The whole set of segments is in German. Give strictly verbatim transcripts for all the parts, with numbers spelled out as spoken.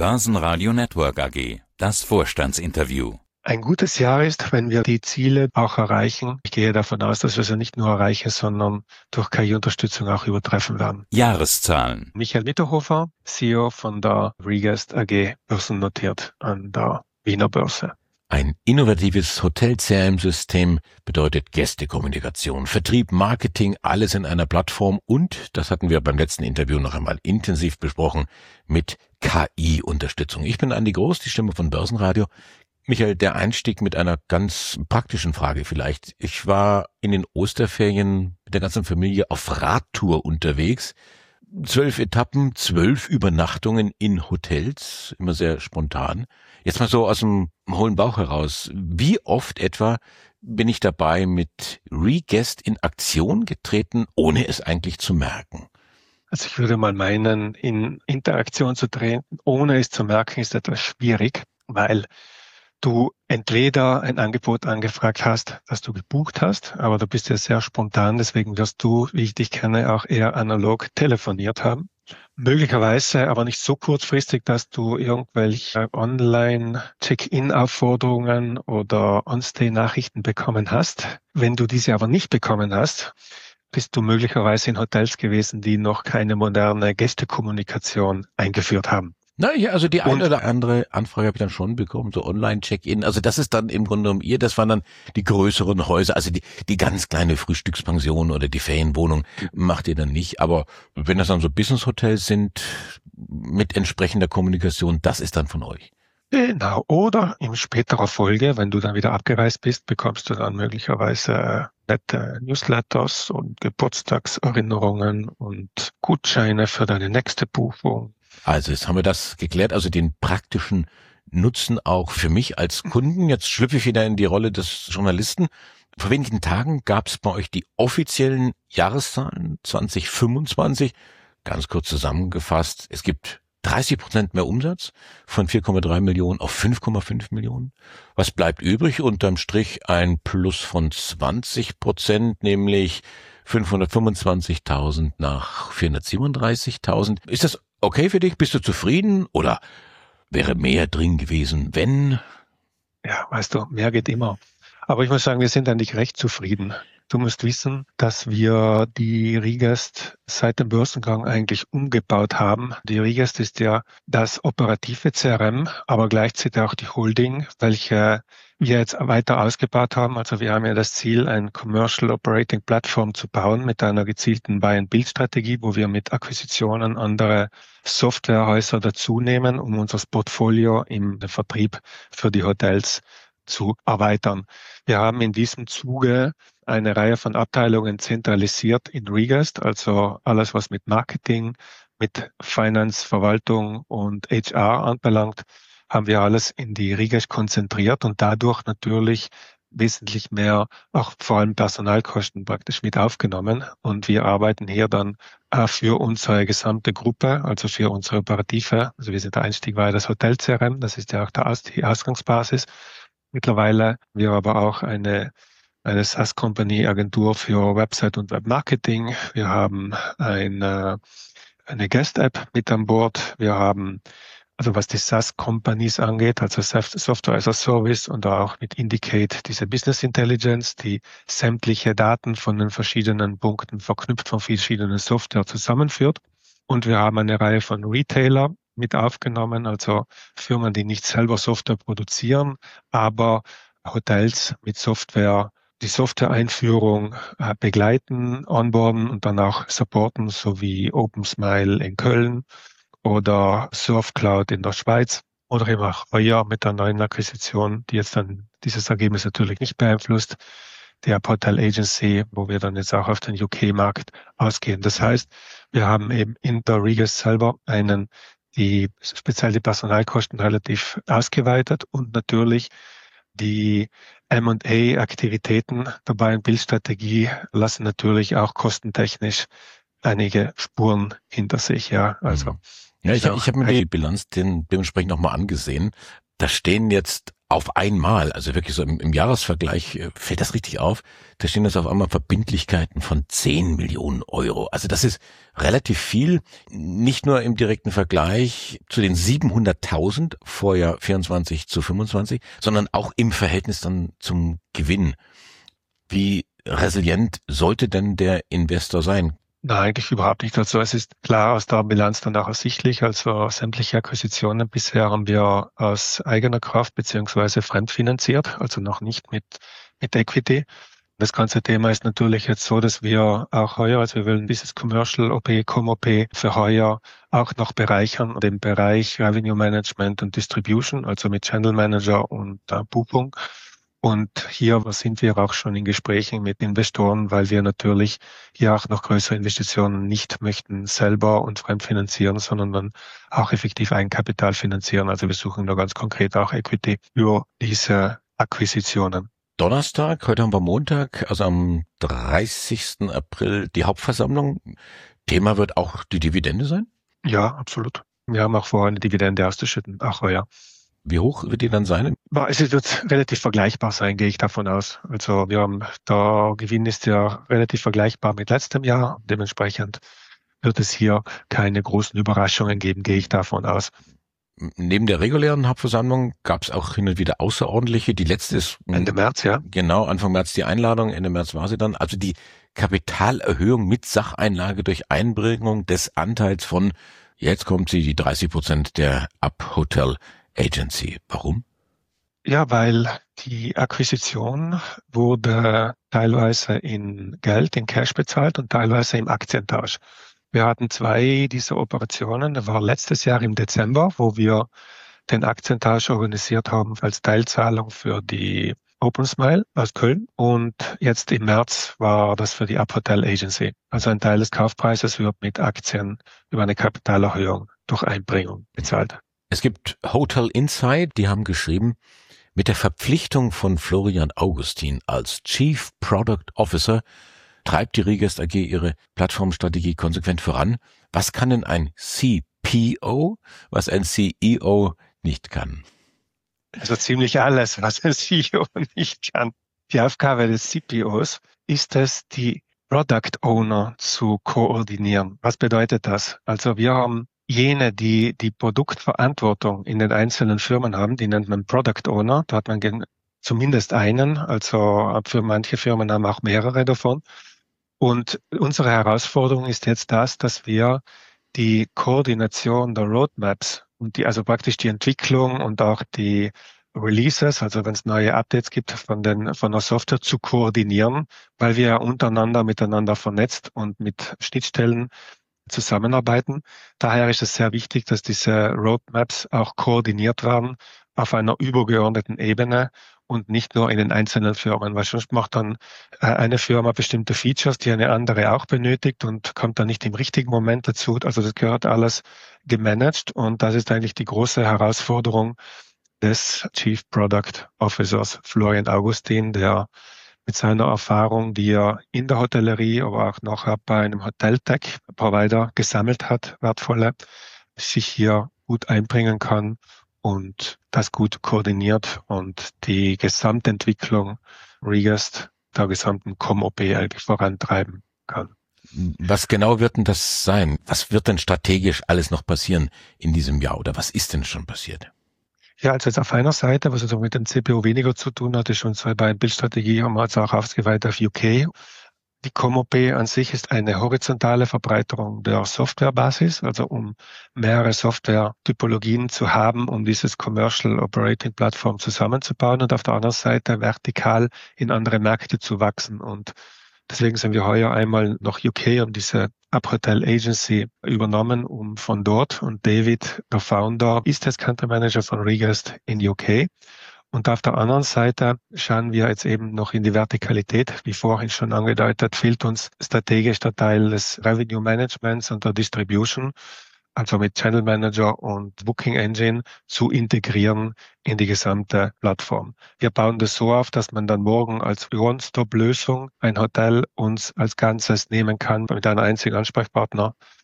Börsenradio Network A G, das Vorstandsinterview. Ein gutes Jahr ist, wenn wir die Ziele auch erreichen. Ich gehe davon aus, dass wir sie nicht nur erreichen, sondern durch K I-Unterstützung auch übertreffen werden. Jahreszahlen. Michael Mitterhofer, C E O von der Reguest A G, börsennotiert an der Wiener Börse. Ein innovatives Hotel-C R M-System bedeutet Gästekommunikation, Vertrieb, Marketing, alles in einer Plattform und, das hatten wir beim letzten Interview noch einmal intensiv besprochen, mit K I-Unterstützung. Ich bin Andi Groß, die Stimme von Börsenradio. Michael, der Einstieg mit einer ganz praktischen Frage vielleicht. Ich war in den Osterferien mit der ganzen Familie auf Radtour unterwegs. Zwölf Etappen, zwölf Übernachtungen in Hotels, immer sehr spontan. Jetzt mal so aus dem hohlen Bauch heraus. Wie oft etwa bin ich dabei mit Reguest in Aktion getreten, ohne es eigentlich zu merken? Also ich würde mal meinen, in Interaktion zu treten, ohne es zu merken, ist etwas schwierig, weil du entweder ein Angebot angefragt hast, das du gebucht hast, aber du bist ja sehr spontan, deswegen wirst du, wie ich dich kenne, auch eher analog telefoniert haben. Möglicherweise aber nicht so kurzfristig, dass du irgendwelche Online-Check-in-Aufforderungen oder On-Stay-Nachrichten bekommen hast. Wenn du diese aber nicht bekommen hast, bist du möglicherweise in Hotels gewesen, die noch keine moderne Gästekommunikation eingeführt haben. Na ja, also die eine Und, oder andere Anfrage habe ich dann schon bekommen, so Online-Check-in. Also das ist dann im Grunde genommen ihr, das waren dann die größeren Häuser, also die die ganz kleine Frühstückspension oder die Ferienwohnung macht ihr dann nicht. Aber wenn das dann so Business-Hotels sind mit entsprechender Kommunikation, das ist dann von euch. Genau, oder in späterer Folge, wenn du dann wieder abgereist bist, bekommst du dann möglicherweise nette Newsletters und Geburtstagserinnerungen und Gutscheine für deine nächste Buchung. Also jetzt haben wir das geklärt, also den praktischen Nutzen auch für mich als Kunden. Jetzt schlüpfe ich wieder in die Rolle des Journalisten. Vor wenigen Tagen gab es bei euch die offiziellen Jahreszahlen zwanzig fünfundzwanzig. Ganz kurz zusammengefasst, es gibt dreißig Prozent mehr Umsatz von vier Komma drei Millionen auf fünf Komma fünf Millionen. Was bleibt übrig? Unterm Strich ein Plus von zwanzig Prozent, nämlich fünfhundertfünfundzwanzigtausend nach vierhundertsiebenunddreißigtausend. Ist das okay für dich? Bist du zufrieden? Oder wäre mehr drin gewesen, wenn? Ja, weißt du, mehr geht immer. Aber ich muss sagen, wir sind eigentlich recht zufrieden. Du musst wissen, dass wir die Reguest seit dem Börsengang eigentlich umgebaut haben. Die Reguest ist ja das operative C R M, aber gleichzeitig auch die Holding, welche wir jetzt weiter ausgebaut haben. Also wir haben ja das Ziel, ein Commercial Operating Platform zu bauen mit einer gezielten Buy-and-Build-Strategie, wo wir mit Akquisitionen andere Softwarehäuser dazu nehmen, um unser Portfolio im Vertrieb für die Hotels zu erweitern. Wir haben in diesem Zuge eine Reihe von Abteilungen zentralisiert in Reguest, also alles, was mit Marketing, mit Finance, Verwaltung und H R anbelangt, haben wir alles in die Reguest konzentriert und dadurch natürlich wesentlich mehr, auch vor allem Personalkosten praktisch mit aufgenommen. Und wir arbeiten hier dann äh, für unsere gesamte Gruppe, also für unsere Operative. Also wir sind der Einstieg war das Hotel-C R M, das ist ja auch der Aus- die Ausgangsbasis. Mittlerweile wir aber auch eine eine SaaS-Company-Agentur für Website und Webmarketing. Wir haben eine, eine Guest-App mit an Bord. Wir haben, also was die SaaS-Companies angeht, also Software as a Service und auch mit Indicate diese Business Intelligence, die sämtliche Daten von den verschiedenen Punkten verknüpft von verschiedenen Software zusammenführt. Und wir haben eine Reihe von Retailer mit aufgenommen, also Firmen, die nicht selber Software produzieren, aber Hotels mit Software, die Software-Einführung äh, begleiten, onboarden und dann auch supporten, sowie OpenSmile in Köln oder SurfCloud in der Schweiz oder eben auch heuer mit der neuen Akquisition, die jetzt dann dieses Ergebnis natürlich nicht beeinflusst, der Hotel Agency, wo wir dann jetzt auch auf den U K-Markt ausgehen. Das heißt, wir haben eben in der Reguest selber einen, die speziell die Personalkosten relativ ausgeweitet und natürlich die M und A-Aktivitäten der Buy-and-Build-Strategie lassen natürlich auch kostentechnisch einige Spuren hinter sich. Ja, also ja, ich, ich habe mir die Bilanz den, dementsprechend nochmal angesehen. Da stehen jetzt auf einmal, also wirklich so im, im Jahresvergleich, äh, fällt das richtig auf, da stehen jetzt auf einmal Verbindlichkeiten von zehn Millionen Euro. Also das ist relativ viel, nicht nur im direkten Vergleich zu den siebenhunderttausend, Vorjahr vierundzwanzig zu fünfundzwanzig, sondern auch im Verhältnis dann zum Gewinn. Wie resilient sollte denn der Investor sein? Nein, eigentlich überhaupt nicht. Also es ist klar aus der Bilanz dann auch ersichtlich. Also sämtliche Akquisitionen bisher haben wir aus eigener Kraft beziehungsweise fremdfinanziert, also noch nicht mit, mit Equity. Das ganze Thema ist natürlich jetzt so, dass wir auch heuer, also wir wollen dieses Commercial O P, Com O P für heuer auch noch bereichern, den Bereich Revenue Management und Distribution, also mit Channel Manager und äh, Buchung. Und hier sind wir auch schon in Gesprächen mit Investoren, weil wir natürlich hier auch noch größere Investitionen nicht möchten selber und fremdfinanzieren, sondern dann auch effektiv Eigenkapital finanzieren. Also wir suchen da ganz konkret auch Equity für diese Akquisitionen. Donnerstag, heute haben wir Montag, also am dreißigsten April die Hauptversammlung. Thema wird auch die Dividende sein? Ja, absolut. Wir haben auch vor, eine Dividende auszuschütten, auch heuer. Wie hoch wird die dann sein? Es wird relativ vergleichbar sein, gehe ich davon aus. Also wir haben, der Gewinn ist ja relativ vergleichbar mit letztem Jahr. Dementsprechend wird es hier keine großen Überraschungen geben, gehe ich davon aus. Neben der regulären Hauptversammlung gab es auch hin und wieder außerordentliche. Die letzte ist Ende März, ja. Genau, Anfang März die Einladung, Ende März war sie dann. Also die Kapitalerhöhung mit Sacheinlage durch Einbringung des Anteils von, jetzt kommt sie, die dreißig Prozent der Up Hotel Agency. Warum? Ja, weil die Akquisition wurde teilweise in Geld, in Cash bezahlt und teilweise im Aktientausch. Wir hatten zwei dieser Operationen. Das war letztes Jahr im Dezember, wo wir den Aktientausch organisiert haben als Teilzahlung für die Open Smile aus Köln. Und jetzt im März war das für die Up Hotel Agency. Also ein Teil des Kaufpreises wird mit Aktien über eine Kapitalerhöhung durch Einbringung bezahlt. Es gibt Hotel Insight, die haben geschrieben, mit der Verpflichtung von Florian Augustin als Chief Product Officer treibt die Rigest A G ihre Plattformstrategie konsequent voran. Was kann denn ein C P O, was ein C E O nicht kann? Also ziemlich alles, was ein C E O nicht kann. Die Aufgabe des C P Os ist es, die Product Owner zu koordinieren. Was bedeutet das? Also wir haben jene, die die Produktverantwortung in den einzelnen Firmen haben, die nennt man Product Owner. Da hat man zumindest einen, also für manche Firmen haben auch mehrere davon. Und unsere Herausforderung ist jetzt das, dass wir die Koordination der Roadmaps und die, also praktisch die Entwicklung und auch die Releases, also wenn es neue Updates gibt von den, von der Software zu koordinieren, weil wir ja untereinander miteinander vernetzt und mit Schnittstellen zusammenarbeiten. Daher ist es sehr wichtig, dass diese Roadmaps auch koordiniert werden auf einer übergeordneten Ebene und nicht nur in den einzelnen Firmen, weil sonst macht dann eine Firma bestimmte Features, die eine andere auch benötigt und kommt dann nicht im richtigen Moment dazu. Also das gehört alles gemanagt und das ist eigentlich die große Herausforderung des Chief Product Officers Florian Augustin, der mit seiner Erfahrung, die er in der Hotellerie, aber auch nachher bei einem Hotel-Tech-Provider gesammelt hat, wertvolle, sich hier gut einbringen kann und das gut koordiniert und die Gesamtentwicklung Rigest, der gesamten Com O P eigentlich vorantreiben kann. Was genau wird denn das sein? Was wird denn strategisch alles noch passieren in diesem Jahr oder was ist denn schon passiert? Ja, also jetzt auf einer Seite, was also mit dem C P O weniger zu tun hatte, schon zwei bei Bildstrategie haben wir jetzt auch ausgeweitet auf U K. Die Com O P an sich ist eine horizontale Verbreiterung der Softwarebasis, also um mehrere Software-Typologien zu haben, um dieses Commercial Operating Plattform zusammenzubauen und auf der anderen Seite vertikal in andere Märkte zu wachsen. Und deswegen sind wir heuer einmal nach U K und diese Up Hotel Agency übernommen, um von dort, und David, der Founder, ist jetzt Country Manager von Rigest in U K. Und auf der anderen Seite schauen wir jetzt eben noch in die Vertikalität. Wie vorhin schon angedeutet, fehlt uns strategisch der Teil des Revenue Managements und der Distribution, also mit Channel Manager und Booking Engine zu integrieren in die gesamte Plattform. Wir bauen das so auf, dass man dann morgen als One-Stop-Lösung ein Hotel uns als Ganzes nehmen kann mit einem einzigen Ansprechpartner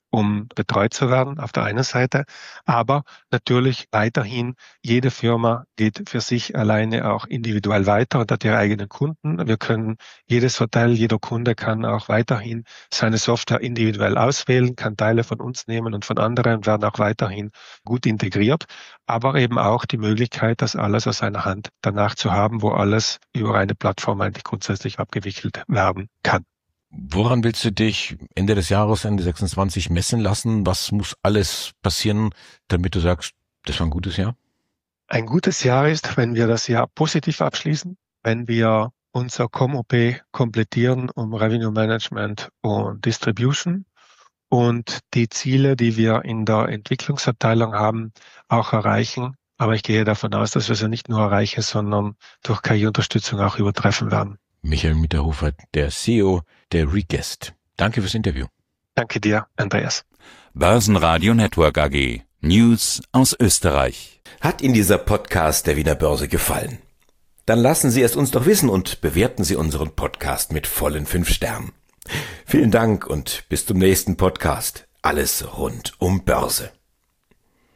um betreut zu werden auf der einen Seite, aber natürlich weiterhin, jede Firma geht für sich alleine auch individuell weiter und hat ihre eigenen Kunden. Wir können, jedes Hotel, jeder Kunde kann auch weiterhin seine Software individuell auswählen, kann Teile von uns nehmen und von anderen, werden auch weiterhin gut integriert, aber eben auch die Möglichkeit, das alles aus einer Hand danach zu haben, wo alles über eine Plattform eigentlich grundsätzlich abgewickelt werden kann. Woran willst du dich Ende des Jahres, Ende sechsundzwanzig messen lassen? Was muss alles passieren, damit du sagst, das war ein gutes Jahr? Ein gutes Jahr ist, wenn wir das Jahr positiv abschließen, wenn wir unser C O M O P komplettieren um Revenue Management und Distribution und die Ziele, die wir in der Entwicklungsabteilung haben, auch erreichen. Aber ich gehe davon aus, dass wir sie nicht nur erreichen, sondern durch K I-Unterstützung auch übertreffen werden. Michael Mitterhofer, der C E O der Reguest. Danke fürs Interview. Danke dir, Andreas. Börsenradio Network A G. News aus Österreich. Hat Ihnen dieser Podcast der Wiener Börse gefallen? Dann lassen Sie es uns doch wissen und bewerten Sie unseren Podcast mit vollen fünf Sternen. Vielen Dank und bis zum nächsten Podcast. Alles rund um Börse.